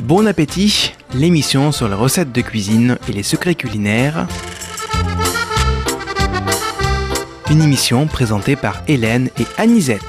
Bon appétit, l'émission sur les recettes de cuisine et les secrets culinaires. Une émission présentée par Hélène et Anisette.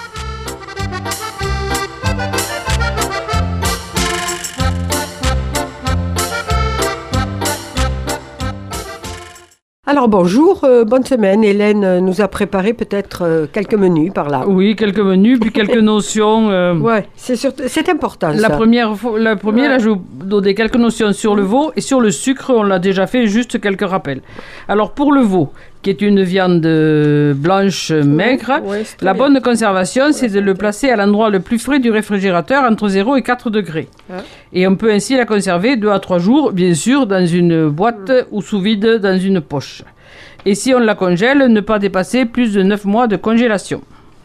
Alors bonjour, bonne semaine. Hélène nous a préparé peut-être quelques menus par là. Oui, quelques menus, puis quelques notions. Ouais, c'est important La ça. première, là, je vais vous donner quelques notions sur le veau et sur le sucre. On l'a déjà fait, juste quelques rappels. Alors pour le veau, qui est une viande blanche maigre, la bonne conservation, c'est de le placer à l'endroit le plus frais du réfrigérateur, entre 0 et 4 degrés. Et on peut ainsi la conserver 2 à 3 jours, bien sûr, dans une boîte ou sous vide dans une poche. Et si on la congèle, ne pas dépasser plus de 9 mois de congélation.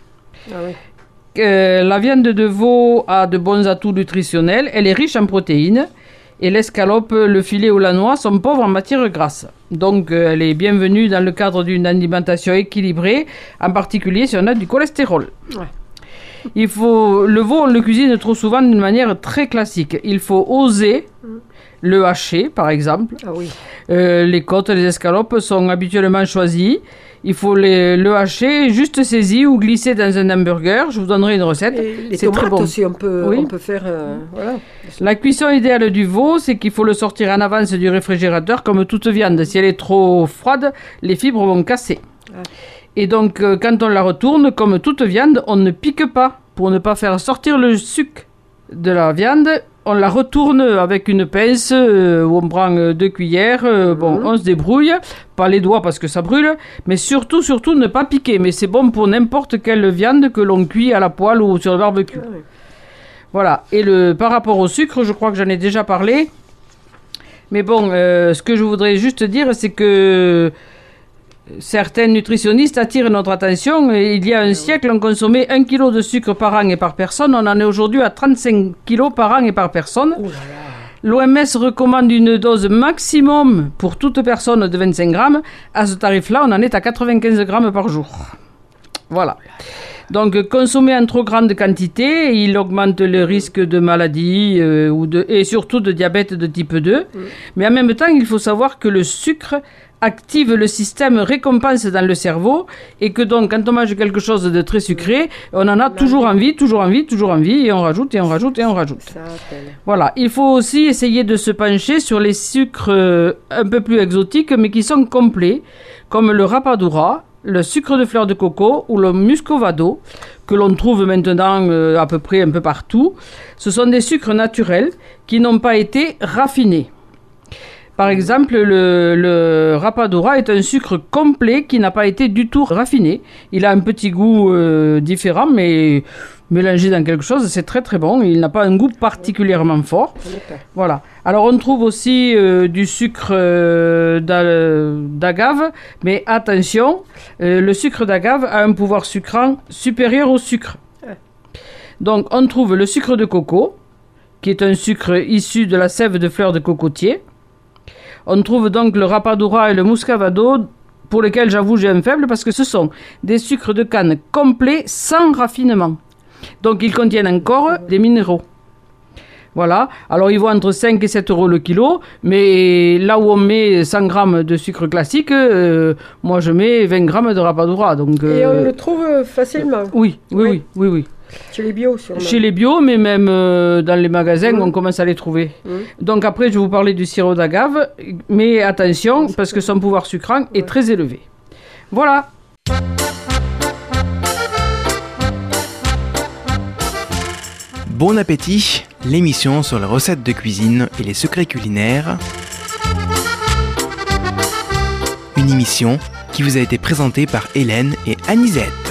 La viande de veau a de bons atouts nutritionnels. Elle est riche en protéines. Et l'escalope, le filet ou la noix sont pauvres en matière grasse. Donc, elle est bienvenue dans le cadre d'une alimentation équilibrée, en particulier si on a du cholestérol. Le veau, on le cuisine trop souvent d'une manière très classique. Il faut oser le hacher, par exemple. Les côtes, les escalopes sont habituellement choisies. Il faut le hacher, juste saisi ou glisser dans un hamburger. Je vous donnerai une recette. Et les c'est tomates très bon. aussi, on peut faire... voilà. La cuisson idéale du veau, c'est qu'il faut le sortir en avance du réfrigérateur comme toute viande. Si elle est trop froide, les fibres vont casser. Et donc, quand on la retourne, comme toute viande, on ne pique pas. Pour ne pas faire sortir le suc de la viande, on la retourne avec une pince où on prend 2 cuillères. On se débrouille. Pas les doigts parce que ça brûle. Mais surtout, ne pas piquer. Mais c'est bon pour n'importe quelle viande que l'on cuit à la poêle ou sur le barbecue. Voilà. Et par rapport au sucre, je crois que j'en ai déjà parlé. Mais bon, ce que je voudrais juste dire, c'est que certains nutritionnistes attirent notre attention. Il y a un siècle, on consommait 1 kg de sucre par an et par personne. On en est aujourd'hui à 35 kg par an et par personne. L'OMS recommande une dose maximum pour toute personne de 25 grammes. À ce tarif-là, on en est à 95 grammes par jour. Voilà. Donc, consommer en trop grande quantité, il augmente le risque de maladie et surtout de diabète de type 2. Mais en même temps, il faut savoir que le sucre active le système récompense dans le cerveau et que donc, quand on mange quelque chose de très sucré, on en a toujours envie, et on rajoute. Voilà. Il faut aussi essayer de se pencher sur les sucres un peu plus exotiques, mais qui sont complets, comme le rapadura, le sucre de fleur de coco ou le muscovado, que l'on trouve maintenant à peu près un peu partout. Ce sont des sucres naturels qui n'ont pas été raffinés. Par exemple, le rapadura est un sucre complet qui n'a pas été du tout raffiné. Il a un petit goût différent, mais mélangé dans quelque chose, c'est très très bon. Il n'a pas un goût particulièrement fort. Voilà. Alors on trouve aussi du sucre d'agave, mais attention, le sucre d'agave a un pouvoir sucrant supérieur au sucre. Donc on trouve le sucre de coco, qui est un sucre issu de la sève de fleurs de cocotier. On trouve donc le rapadura et le muscovado, pour lesquels j'avoue j'ai un faible, parce que ce sont des sucres de canne complets sans raffinement. Donc ils contiennent encore des minéraux. Voilà. Alors ils vont entre 5 et 7 euros le kilo, mais là où on met 100 grammes de sucre classique, moi je mets 20 grammes de rapadura. Donc, et on le trouve facilement. Oui. Chez les bio, sûrement. Chez les bio, mais même dans les magasins, on commence à les trouver. Donc après, je vais vous parler du sirop d'agave, mais attention, parce que son pouvoir sucrant est très élevé. Voilà. Bon appétit, l'émission sur les recettes de cuisine et les secrets culinaires. Une émission qui vous a été présentée par Hélène et Anisette.